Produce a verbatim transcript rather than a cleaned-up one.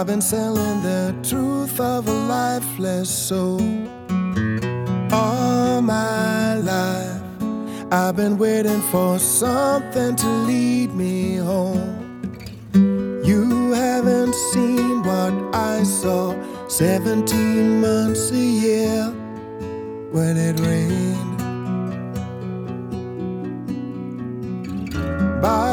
I've been selling the truth of a lifeless soul all my life. I've been waiting for something to lead me home. You haven't seen what I saw seventeen months a year when it rained. By